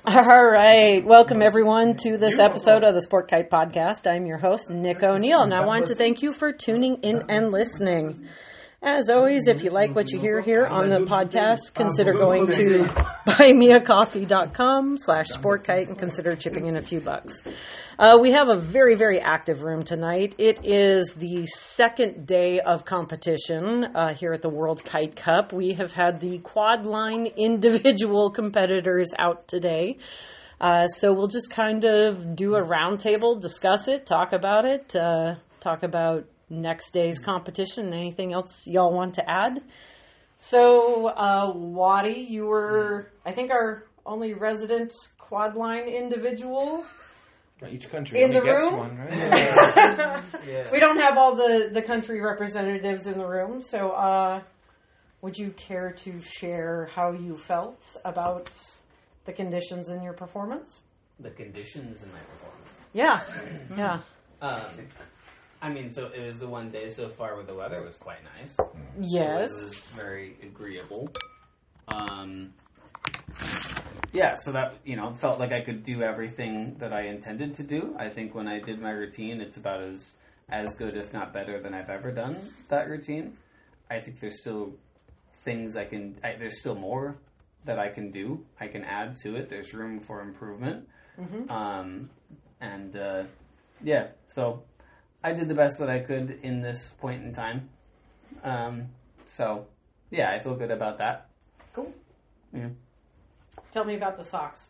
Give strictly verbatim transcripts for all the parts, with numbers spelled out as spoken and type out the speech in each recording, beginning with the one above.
All right. Welcome, everyone, to this episode of the Sport Kite Podcast. I'm your host, Nick O'Neill, and I want to thank you for tuning in and listening. As always, if you like what you hear here on the podcast, consider going to buymeacoffee.com slash sportkite and consider chipping in a few bucks. Uh, we have a very, very active room tonight. It is the second day of competition uh, here at the World Kite Cup. We have had the quad line individual competitors out today. Uh, so we'll just kind of do a roundtable, discuss it, talk about it, uh, talk about next day's competition. Anything else y'all want to add? So, uh, Waddy, you were, I think, our only resident quad line individual. Each country in only the gets room. one, right? Yeah. Yeah. We don't have all the, the country representatives in the room, so uh, would you care to share how you felt about the conditions in your performance? The conditions in my performance? Yeah, yeah. Um, I mean, so it was the one day so far where the weather was quite nice. Yes. It was very agreeable. Um, yeah, so that, you know, felt like I could do everything that I intended to do. I think when I did my routine, it's about as, as good, if not better, than I've ever done that routine. I think there's still things I can, I, there's still more that I can do. I can add to it. There's room for improvement. Mm-hmm. Um, and, uh, yeah, so I did the best that I could in this point in time. Um, so, yeah, I feel good about that. Cool. Yeah. Tell me about the socks.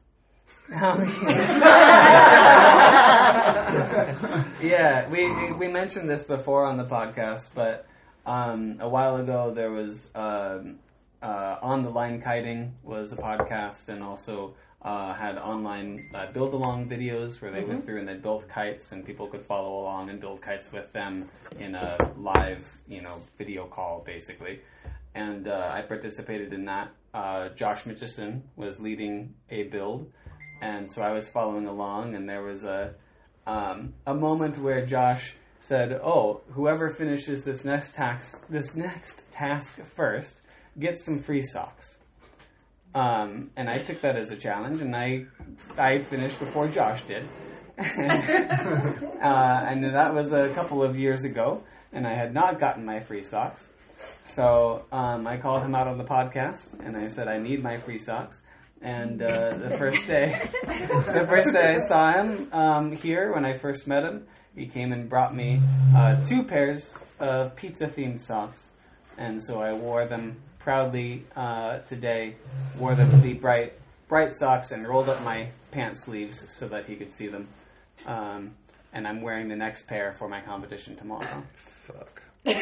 Yeah, we we mentioned this before on the podcast, but um, a while ago there was um, uh, On the Line Kiting was a podcast, and also uh, had online uh, build-along videos where they mm-hmm. went through and they built kites, and people could follow along and build kites with them in a live, you know, video call, basically. And uh, I participated in that. Uh, Josh Mitchison was leading a build, and so I was following along, and there was a um, a moment where Josh said, "Oh, whoever finishes this next task, this next task first, gets some free socks." Um, and I took that as a challenge, and I I finished before Josh did, and, uh, and that was a couple of years ago, and I had not gotten my free socks. So um, I called him out on the podcast, and I said I need my free socks. And uh, the first day, the first day I saw him um, here, when I first met him, he came and brought me uh, two pairs of pizza-themed socks, and so I wore them proudly uh, today. Wore the, the bright, bright socks and rolled up my pant sleeves so that he could see them. Um, and I'm wearing the next pair for my competition tomorrow. Fuck. Let's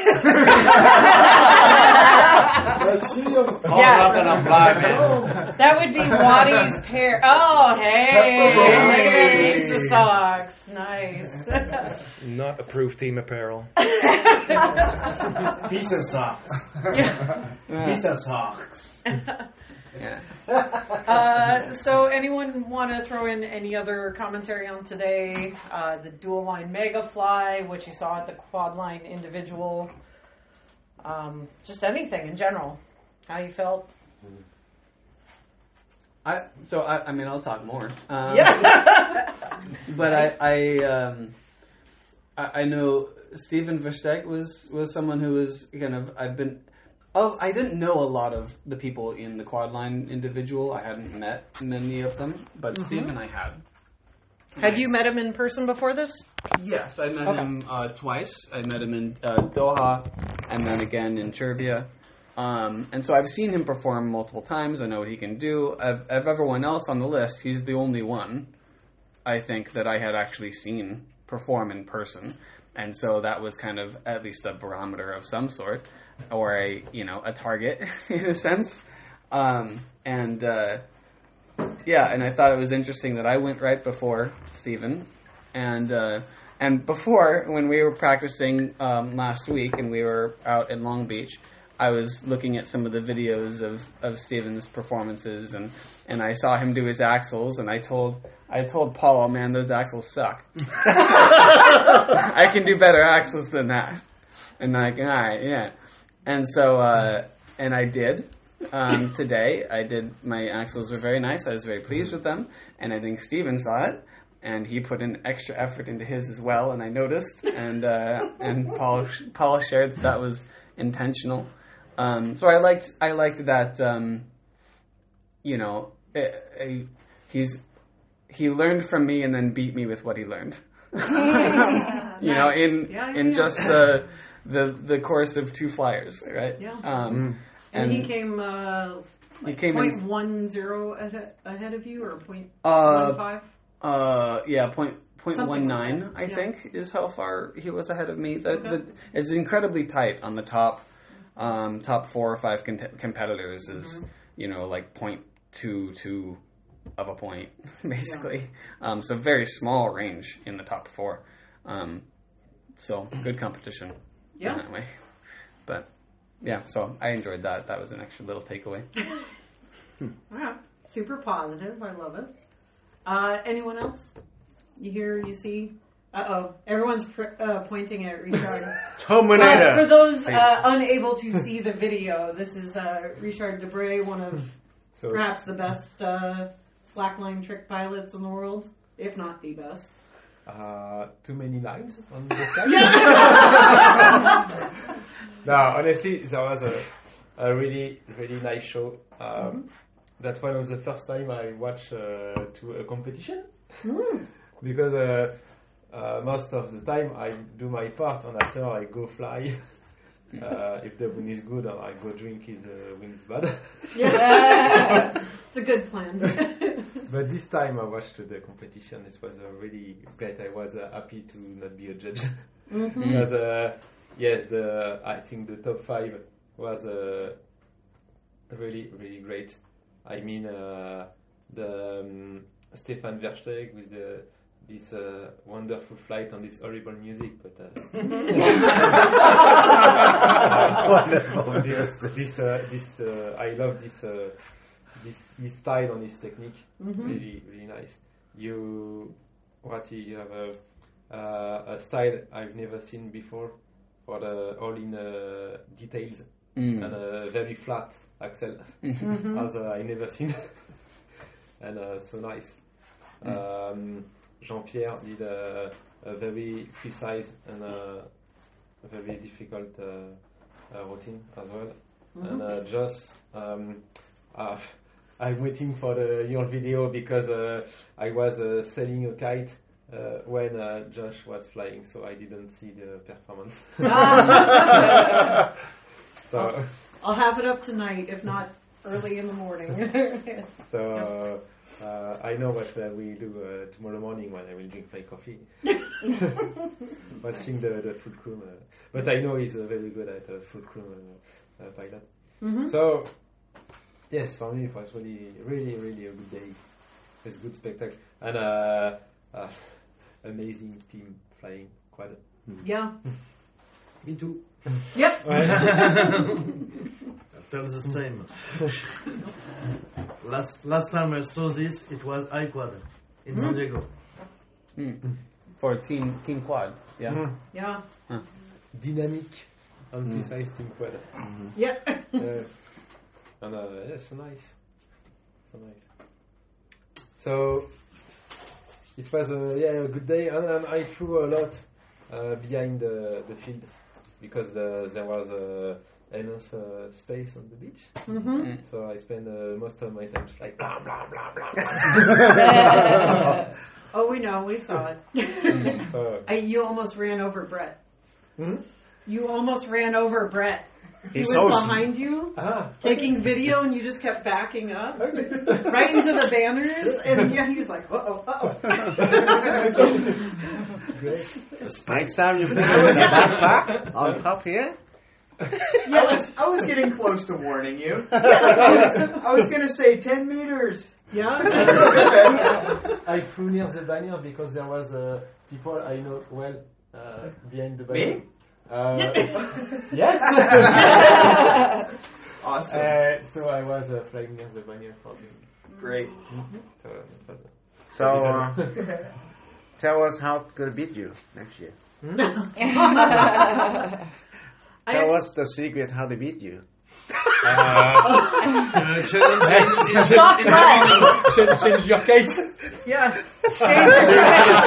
see him. Yeah. Up and a fly, man. That would be Waddy's pair. Oh, hey. Look at that pizza socks. Nice. Not approved team apparel. Pizza socks. Yeah. Pizza socks. Yeah. Uh, so anyone want to throw in any other commentary on today? Uh, the dual line mega fly, what you saw at the quad line individual. Um, just anything in general. How you felt? I so I, I mean I'll talk more. Um, Yeah. but I I, um, I I know Stephen Versteeg was was someone who was kind of I've been. Oh, I didn't know a lot of the people in the quad line individual. I hadn't met many of them, but mm-hmm. Stephen I had. Had you met him in person before this? Yes, I met okay. him uh, twice. I met him in uh, Doha, and then again in Turbia. Um, and so I've seen him perform multiple times. I know what he can do. Of, of everyone else on the list, he's the only one, I think, that I had actually seen perform in person. And so that was kind of at least a barometer of some sort, or a, you know, a target in a sense. Um, and, uh, yeah, and I thought it was interesting that I went right before Stephen. And, uh, and before, when we were practicing um, last week and we were out in Long Beach, I was looking at some of the videos of, of Stephen's performances, and, and I saw him do his axles, and I told I told Paul, oh man, those axles suck. I can do better axles than that. And like, all right, yeah. And so, uh, and I did, um, today. I did, my axles were very nice. I was very pleased with them. And I think Steven saw it. And he put in extra effort into his as well. And I noticed. And uh, and Paul Paul shared that that was intentional. Um, so I liked I liked that, um, you know, it, it, he's he learned from me and then beat me with what he learned. you know, in Yeah, in yeah. just the the the course of two flyers, right? Yeah. Um, And, he and came uh, he like came point in. one zero ahead, ahead of you, or point Uh, one five. Uh, yeah, point point Something one like nine. that. I Yeah. think is how far he was ahead of me. The, Okay. the it's incredibly tight on the top. Um, top four or five con- competitors is Mm-hmm. you know like point two two of a point basically. Um, so very small range in the top four. Um, so good competition Yeah. in that way. But yeah, so I enjoyed that. That was an extra little takeaway. Yeah. Super positive. I love it. Uh, anyone else? You hear? You see? Uh oh. Everyone's pr- uh, pointing at Richard. Uh, Terminator. for those uh, unable to see the video, this is uh, Richard Debray, one of So perhaps the best uh, slackline trick pilots in the world, if not the best. uh, too many lines on the sky. No, honestly, there was a, a really really nice show. Um, That one was the first time I watched uh, to a competition because uh, uh, most of the time I do my part and after I go fly. Uh, if the wind is good, I go drink if the wind is bad. Yeah. It's a good plan. But this time I watched the competition. It was uh, really great. I was uh, happy to not be a judge because uh, yes, the I think the top five was uh, really really great. I mean uh, the um, Stefan Versteeg with the this uh, wonderful flight on this horrible music, but uh, Wonderful this this, uh, this uh, I love this uh, this this style and this technique. Really really nice. You what you have a uh, a style I've never seen before for the all in uh, details Mm. and a very flat axle as uh, I never seen and uh, so nice. Um, Jean-Pierre did a, a very precise and uh, a very difficult uh, uh, routine as well. And uh, just um, uh, I'm waiting for the your video because uh, I was uh, selling a kite uh, when uh, Josh was flying, so I didn't see the performance. So. I'll have it up tonight, if not early in the morning. So uh, I know what uh, we do uh, tomorrow morning when I will drink my coffee, watching the, the full crew. Uh, but I know he's uh, very good at uh, full crew uh, uh, pilot. Mm-hmm. So yes, for me it was really, really, really a good day. It's good spectacle and uh, uh, amazing team flying quad. Yeah. Me too. Yep. Tell the same. last last time I saw this, it was iQuad in San Diego. Mm. For team team quad, yeah. Yeah. Dynamic and precise team quad. Yeah. uh, and uh, yeah, so nice, so nice. So it was a yeah a good day, and, and I flew a lot uh, behind the the field because the, there was uh, enough uh, space on the beach. Mm-hmm. So I spent uh, most of my time like blah blah blah blah. Oh, we know. We saw it. So I, you almost ran over Brett. hmm? You almost ran over Brett. He He's was so- behind you, ah taking video, and you just kept backing up right into the banners. And yeah, he was like, "Uh oh, uh oh." great. Next time you put that back on top here. I was, I was getting close to warning you. I was, I was going to say ten meters. Yeah. I flew near the banner because there was uh, people I know well uh, behind the banner. Me? Uh, yes. Awesome. Uh, so I was uh, flying near the banner for the. Great. So, it was, uh, So, uh, tell us how to beat you next year. I, Tell us the secret how to beat you. Uh, challenge, Stop that. change, change your kite. Yeah. Change your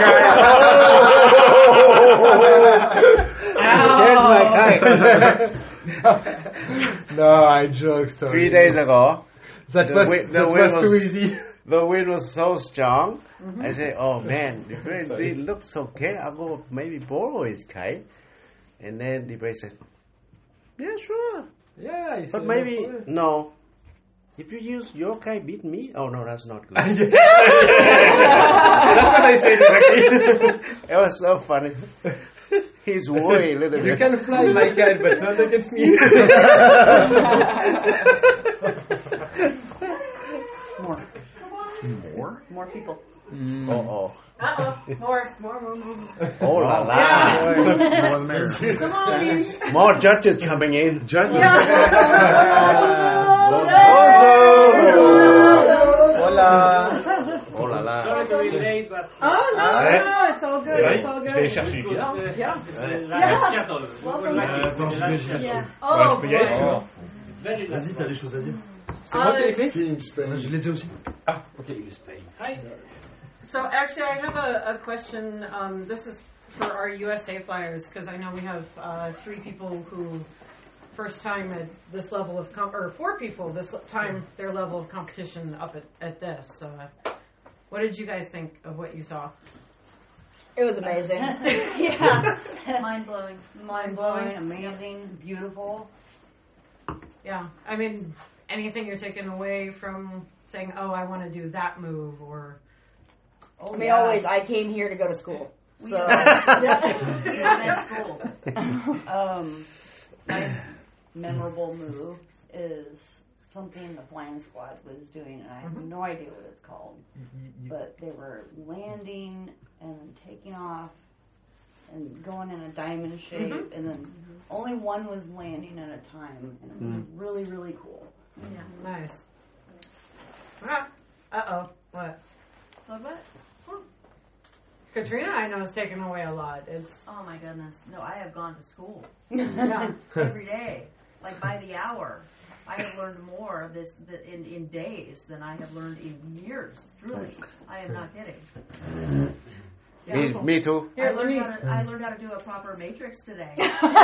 Change my kite. No, I joked. Sorry. Three days ago, That the was, wi- the that wind was too was- easy. the wind was so strong. I said, "Oh man, the bird it looks okay. I'll go maybe borrow his kite." And then the bird said, "Yeah, sure, Yeah, he but said maybe no problem. no. If you use your kite, beat me. Oh no, that's not good." That's what I said exactly. It was so funny. He's worried a little You bit. can fly my kite, but not against me. More. More? More people. Oh, oh. Uh-oh. More, more, more, more. Oh la la. More the merrier. Come on. More judges coming in. Judges. Hola. Oh la la. Sorry to be late, but Oh, no, Ouais. no, it's all good, it's all Je vais good. chercher le guide. uh, Yeah. the last shuttle. We would like Euh, it to attends, the je last vais shuttle. chercher. Oh, Tu peux y aller, boy. tu vois. Very last Vas-y, t'as one. des choses à dire. C'est moi qui l'ai Uh, fait. Team Spain. Je l'ai dit aussi. Ah, ok. Hi. So actually, I have a, a question. Um, this is for our U S A flyers because I know we have uh, three people who first time at this level of com- or four people this time their level of competition up at, at this. Uh, what did you guys think of what you saw? It was amazing. Yeah. Mind blowing. Mind blowing, amazing, beautiful. Yeah, I mean, anything you're taking away from saying, "Oh, I want to do that move," or I mean, always, I came here to go to school. We So, We have med school. um, my memorable move is something the flying squad was doing, and I have no idea what it's called. But they were landing and then taking off and going in a diamond shape, and then only one was landing at a time, and it was really, really cool. yeah, nice. Uh oh, what? What, what? Katrina, I know, is taking away a lot. It's Oh my goodness. No, I have gone to school yeah. every day, like by the hour. I have learned more of this th- in, in days than I have learned in years. Truly. I am not kidding. Yeah. Me, me too. I Here, let learned, me. how to, I learned how to do a proper matrix today.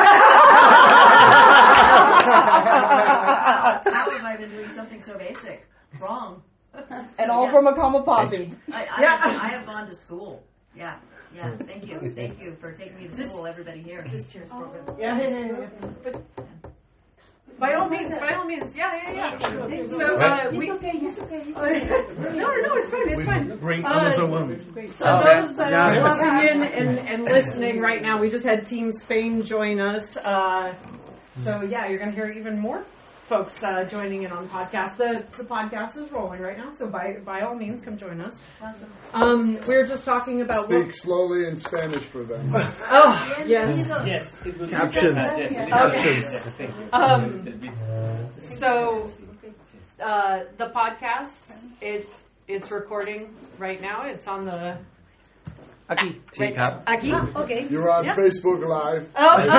How, how have I been doing something so basic? Wrong. And So, all yeah. from a Kama Poppy. I, I, Yeah. have, I have gone to school. Yeah, yeah. Thank you, thank you for taking me to school, everybody here. This chair's broken. Yeah, yeah, yeah, yeah. But by all means, by all means, yeah, yeah, yeah. So uh, we. okay. He's okay. He's No, no, it's fine. It's fine. Bring Uh, another one. So Okay. those uh, Yeah. watching in and, and listening right now, we just had Team Spain join us. Uh, so yeah, you're going to hear even more folks uh, joining in on the podcast. The the podcast is rolling right now, so by by all means, come join us. Um, we were just talking about Speak what, slowly in Spanish for them. oh yes. Yes, it will be Captions. Yes, yes, Okay. yes, thank you. Um, So uh, the podcast it it's recording right now. It's on the Aquí. right, aquí. Okay. You're on Yeah. Facebook Live. Oh, oh.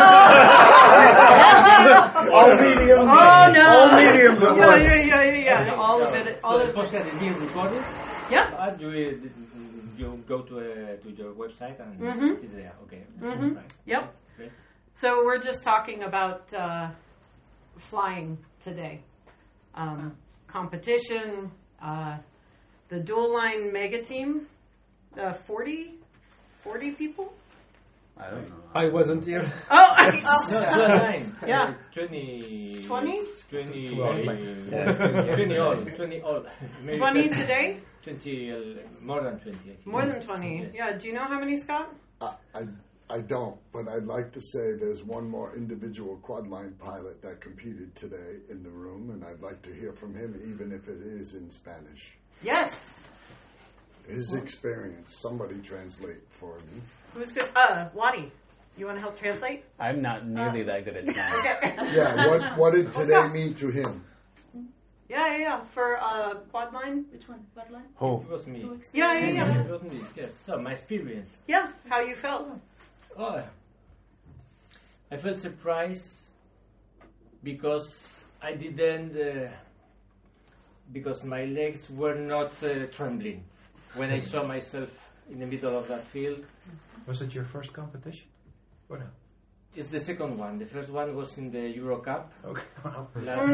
All mediums. Oh no! All mediums at Yeah, once. yeah, yeah, yeah, yeah. All of it. All So the of it. podcast is being recorded. Yeah. Uh, you, will- you go to uh, to your website and Mhm. it's there. Okay. Mhm. Right. Yep. Great. So we're just talking about uh, flying today, um, competition, uh, the dual line mega team, uh, forty, forty people. I don't know. I wasn't here. Oh, Nine. Yeah. Uh, twenty. twenty? Twenty. Too old. Yeah. Twenty all. Twenty all. Maybe twenty twenty- today. Twenty. Uh, more than twenty. I think. More than twenty. Yes. Yeah. Do you know how many, Scott? I, I, I don't, but I'd like to say there's one more individual quadline pilot that competed today in the room, and I'd like to hear from him, even if it is in Spanish. Yes. His experience. Somebody translate for me. Who's good? Uh, Wadi. You want to help translate? I'm not nearly that good at Spanish. Okay. Yeah, what, what did today Stop. mean to him? Yeah, yeah, yeah. For uh, quad line. Which one? Bud line? Oh, It was me. Yeah, yeah, yeah. It was me. Yes. So my experience. Yeah. How you felt? Oh, I felt surprised because I didn't uh, because my legs were not uh, trembling when I saw myself in the middle of that field. Was it your first competition? Or no? It's the second one. The first one was in the Euro Cup. Okay. Last,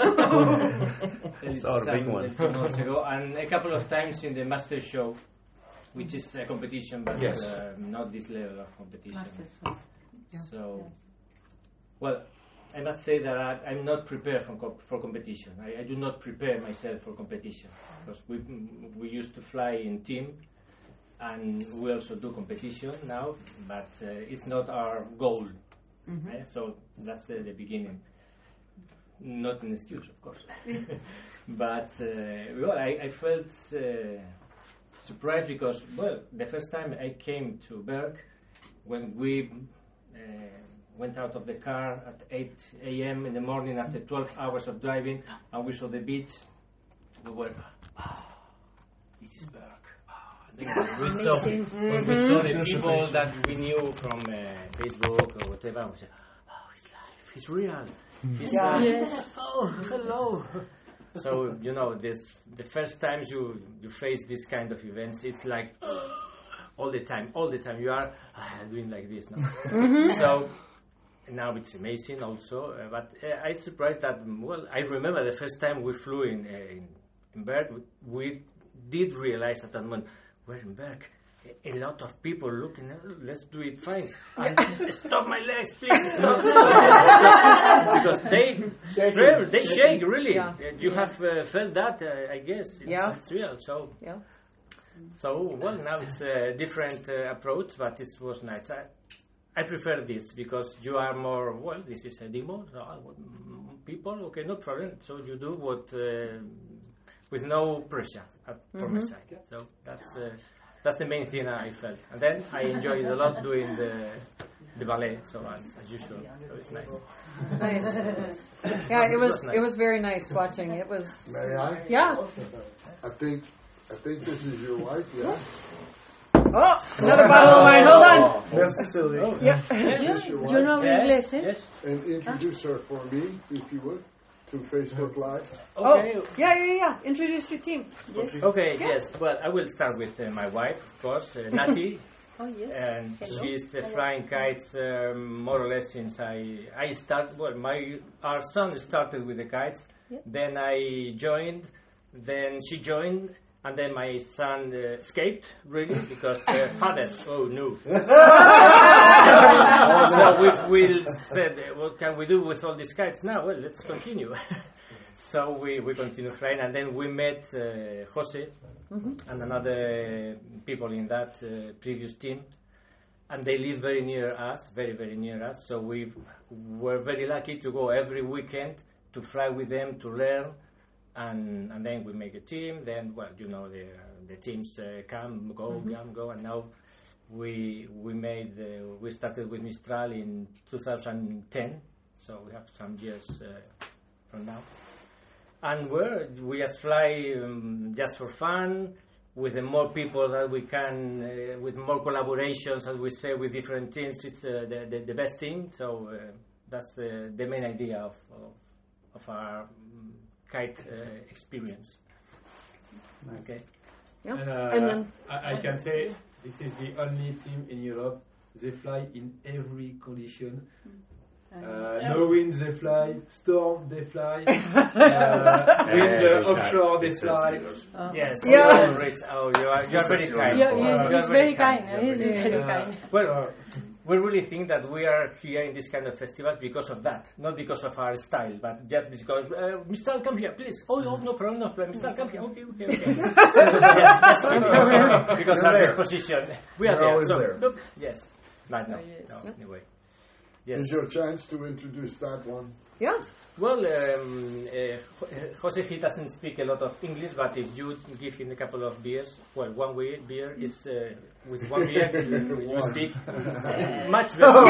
uh, So a big some- one. two months ago, and a couple of times in the Master Show, which is a competition, but Yes. uh, not this level of competition. Master Show. So, well, I must say that I, I'm not prepared for, comp- for competition. I, I do not prepare myself for competition because we we used to fly in team, and we also do competition now, but uh, it's not our goal. Eh, So that's uh, the beginning. Not an excuse, of course. But uh, well, I, I felt uh, surprised because, well, the first time I came to Berg, when we uh, went out of the car at eight a.m. in the morning after twelve hours of driving, and we saw the beach, we were, ah, this is Berg. Ah, and then when we saw, when we saw the people that we knew from uh, Facebook or whatever, we said, oh, it's live, it's real. It's, Yeah. uh, Yes. Oh, hello. So, you know, this the first times you, you face this kind of events, it's like all the time, all the time. You are ah, doing like this now. So now it's amazing also. Uh, but uh, I surprised that, well, I remember the first time we flew in, uh, in, in Berg, we, we did realize at that moment, we're in Berg. A lot of people looking, oh, let's do it fine. And stop my legs, please, stop, stop. Because they tremble, they shake, really. Yeah. Uh, You have uh, felt that, uh, I guess. It's, Yeah. it's real. So, Yeah. so well, now it's a different uh, approach, but it was nice. I, I prefer this because you are more, well, this is a demo. So, uh, mm, people, okay, no problem. So you do what, uh, with no pressure at, from my side. So that's... Uh, That's the main thing I felt, and then I enjoyed a lot doing the the ballet. So as as usual, so it's nice. Nice. Yeah, it was nice. it was very nice watching. It was. May I? Yeah. I think I think this is your wife, yeah? Oh, another bottle of wine. Hold on. Merci, Sylvie. Yeah. Is this your Yo wife? no hablo Yes, inglés, ¿eh? yes. And introduce her for me, if you would, to Facebook Live. Okay. Oh, yeah, yeah, yeah. Introduce your team. Yes. Okay. Yes. Well, I will start with uh, my wife, of course, uh, Nati, Oh, yes. and Hello. she's uh, flying kites um, more or less since I I started. Well, my our son started with the kites. Yep. Then I joined. Then she joined. And then my son uh, escaped, really, because uh, fathers, oh no. So we we said, uh, what can we do with all these kites now? Well, let's continue. So we, we continue flying, and then we met uh, Jose and another people in that uh, previous team, and they live very near us, very, very near us. So we were very lucky to go every weekend to fly with them, to learn. And and then we make a team. Then, well, you know, the the teams uh, come, go, Mm-hmm. come, go, and now we we made uh, we started with Mistral in two thousand ten. So we have some years uh, from now, and we're, we just fly um, just for fun with the more people that we can, uh, with more collaborations, as we say, with different teams. It's uh, the, the the best thing. So uh, that's the the main idea of of, of our kite uh, experience. Okay. Yeah. And, uh, And then- I, I can say this is the only team in Europe. They fly in every condition. Uh, no wind, they fly. Storm, they fly. Uh, wind, uh, offshore, they fly. Yes. Yeah. Oh, Rich, oh, you are, you are very kind. Yeah, You he's, are he's very kind. You are He's very very Uh, kind. Well, we really think that we are here in this kind of festivals because of that, not because of our style, but just because, uh, Mister come here, please. Oh, oh, no problem, no problem. Mister come here. Okay, okay, okay. Yes, that's really because of our exposition. We are You're there. always So, there. look, yes. But no, no, anyway. Yes. Here's your chance to introduce that one. Yeah. Well, um, uh, Jose, he doesn't speak a lot of English, but if you give him a couple of beers, well, one way beer is, uh, with one beer, you speak much better.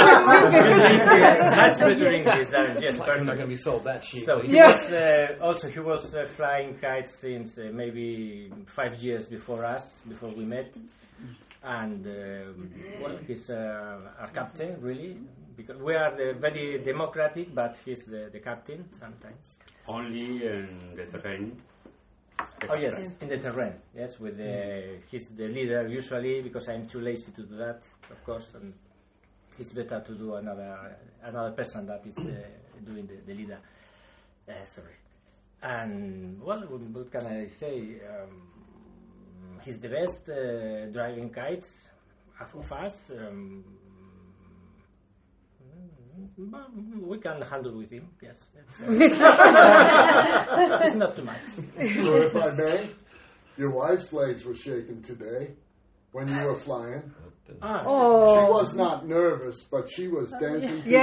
Yeah. Much better English than, yes, I'm not perfect. going to be sold that cheap. So he Yeah. was, uh, also he was uh, flying kites since uh, maybe five years before us, before we met. And, um, well, he's uh, our captain, really, because we are the very democratic, but he's the, the captain sometimes. Only in the terrain. Oh yes, in the terrain. Yes, with the he's the leader usually because I'm too lazy to do that, of course, and it's better to do another another person that is uh, doing the, the leader. Uh, sorry. And well, what can I say? Um, he's the best uh, driving kites of us. Um, we can handle with him. Yes, it's, uh, it's not too much. So, if I may, your wife's legs were shaking today when you were flying. Ah. Oh. She was not nervous, but she was dancing. To Yeah.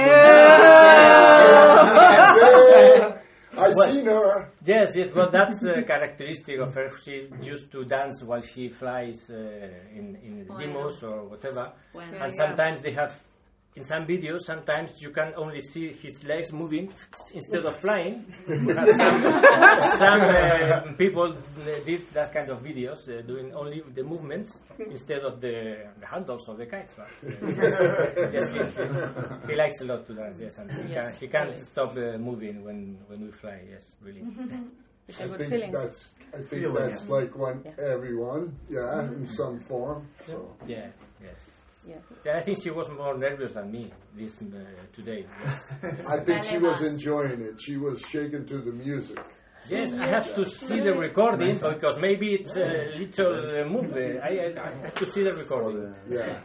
the I Well, seen her. Yes, yes, well, that's a characteristic of her. She used to dance while she flies uh, in, in Wow. demos or whatever. Wow. Yeah, And yeah. sometimes they have, in some videos, sometimes you can only see his legs moving instead of flying. We have some some uh, people did that kind of videos, uh, doing only the movements instead of the, the handles of the kites. But, uh, yes, he, he, he likes a lot to dance, yes, and he, Yes. can, he can't stop uh, moving when, when we fly, yes, really. I think that's. I think that's like one everyone, yeah, in some form. So. Yeah, yes. Yeah. Yeah, I think she was more nervous than me this uh, today. Yes. I think she was enjoying it. She was shaking to the music. Yes, I have to see the recording because maybe it's a little uh, move. I, I, I have to see the recording. Yeah.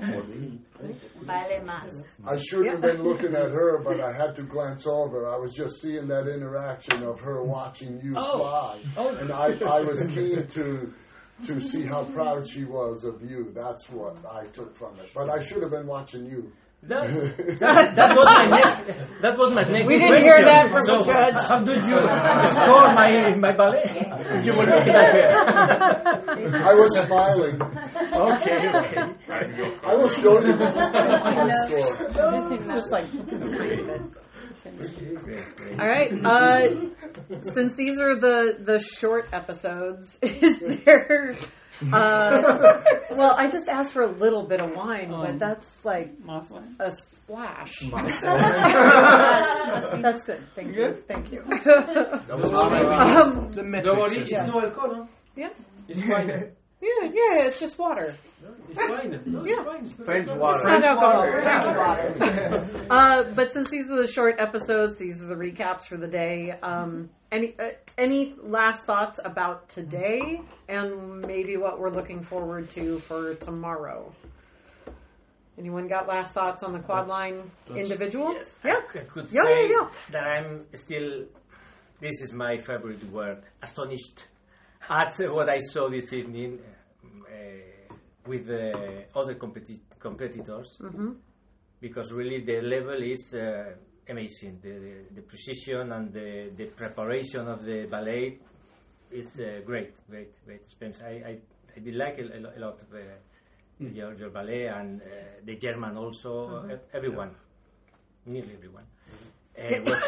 Vale más. I shouldn't have been looking at her, but I had to glance over. I was just seeing that interaction of her watching you Oh. fly, Oh. and I, I was keen to to see how proud she was of you. That's what I took from it. But I should have been watching you. That, that, that was my next. That was my next We didn't question. hear that from so the judge. How did you score my my ballet? You were looking at her. I was smiling. Okay, okay. I will show you my score. Just like tiny bit. All right. Uh, since these are the the short episodes, is there? Uh, well, I just asked for a little bit of wine, Um, but that's like moss wine? a splash. Moss That's good. Thank you. Good? Thank you. Um, The metric Don't worry, system. it's no alcohol. Huh? Yeah. It's fine. Yeah, yeah. It's just water. It's fine. No, Yeah. it's fine. It's not French alcohol. water. It's not alcohol. French French water. uh, but since these are the short episodes, these are the recaps for the day. Um, any uh, any last thoughts about today, and maybe what we're looking forward to for tomorrow? Anyone got last thoughts on the quad line individual? Yes, Yeah. I could Yeah, say yeah, yeah. that I'm still. This is my favorite word. Astonished at what I saw this evening uh, with uh, other competi- competitors, Mm-hmm. because really the level is uh, amazing. The, the the precision and the, the preparation of the ballet is uh, great, great, great experience. I I, I did like a, a lo- a lot of uh, your, your ballet and uh, the German also. Mhm. uh, everyone, nearly everyone. Uh, was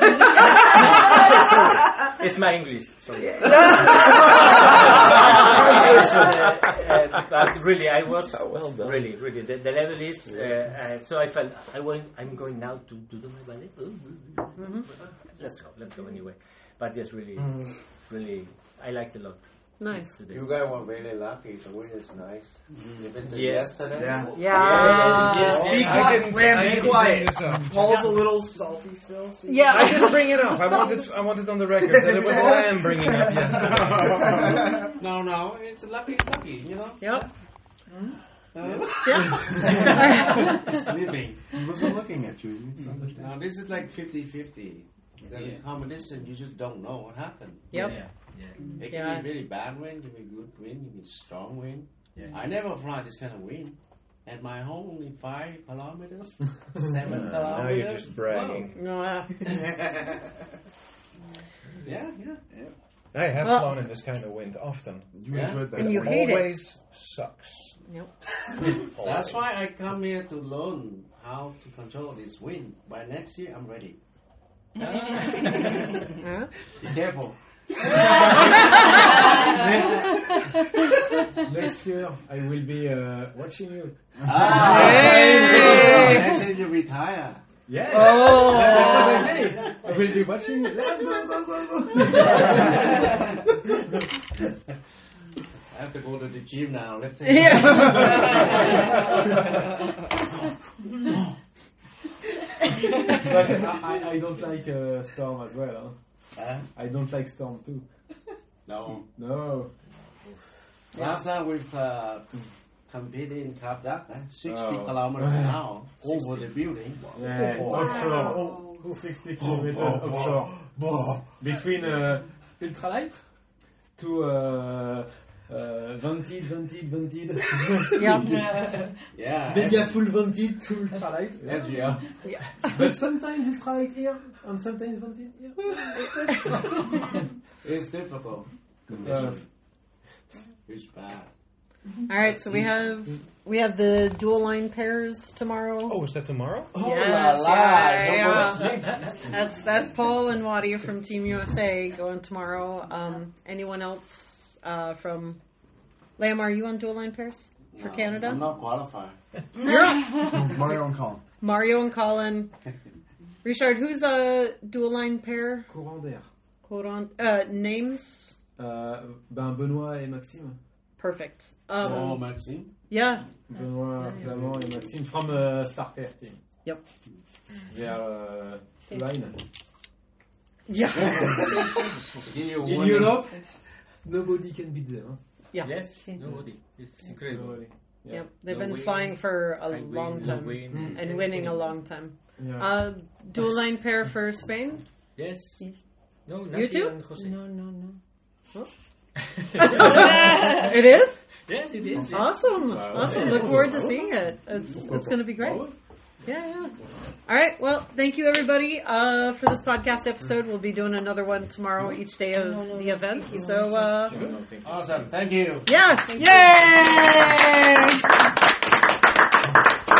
it's my English, sorry. uh, uh, but really, I was well done. really, really. The, the level is. Uh, uh, so I felt I went, I'm going now to, to do my ballet. Mm-hmm. Let's go. Let's go anyway. But yes, really, really, I liked a lot. Nice. Today. You guys were really lucky. The win is nice. Even to Yes. yesterday. Yeah. Yeah. Yes, yes, Be yes. quiet, Ram, I be didn't quiet. bring this up. Paul's a little salty still. So Yeah. I didn't bring it up. I wanted, I wanted on the record that it was Lamb bringing up yesterday. No, no, it's lucky, it's lucky, you know? Yep. Sleeping. He wasn't looking at you. You need to understand. Now, this is like fifty-fifty. In Yeah. competition, you just don't know what happened. Yep. Yeah. Yeah. It Yeah. can be really bad wind, it can be good wind, it can be strong wind. Yeah. I never fly this kind of wind. At my home, only five kilometers, seven Now kilometers. you're just bragging. No, uh, Yeah, yeah. I have Well- flown in this kind of wind often. You Yeah. enjoyed that. And you It hate it. always sucks. Nope. That's why I come here to learn how to control this wind. By next year, I'm ready. Huh? Be careful. Next year, I will be uh, watching you. Ah, Hey. next year you retire. Yes. Oh. That's what I say. I will be watching it. Go, go, go, go. I have to go to the gym now. Let's see. Yeah. But I, I don't like uh, Storm as well. Huh? Huh? I don't like Storm too. No. No. Last time we've uh, competed in Cap Duck, eh? sixty Oh. kilometers an hour over the building. Yeah, Oh. offshore. Oh, sixty kilometers offshore. Between uh, ultralight to uh, uh, vented, vented, vented. Yeah. Yeah. Mega full vented to ultralight. Yes, yeah. Yeah. But sometimes ultralight here and sometimes vented here. It's difficult. Uh, It's bad. All right, so we have we have the dual line pairs tomorrow. Oh, is that tomorrow? Yes, la la, yeah, no yeah. more sleep. That's that's Paul and Wadi from Team U S A going tomorrow. Um, anyone else uh, from Liam? Are you on dual line pairs for No, Canada? I'm not qualified. You're on. Mario and Colin. Mario and Colin. Richard, who's a dual line pair? Courant d'air. Courant, uh, names? Uh, ben Benoît et Maxime. Perfect. Um, Oh, Maxime. Yeah. Benoît, Flamand, and Maxime from uh, Starter team. Yep. They are uh, line. Yeah. In Europe, nobody can beat them. Huh? Yeah. Yes, nobody. It's incredible. Nobody. Yeah. Yep. They've No been win, flying for a I win, long no time win, and everything. winning a long time. Yeah. Uh, dual line pair for Spain? Yes. No, You Nati too? and Jose. No, no, no. It is? Yes, it is. Awesome. Wow. Awesome. Look forward to seeing it. It's it's going to be great. Yeah, yeah. All right. Well, thank you, everybody, uh, for this podcast episode. We'll be doing another one tomorrow, each day of the event. So, uh, Awesome. Thank you. yeah. Yay!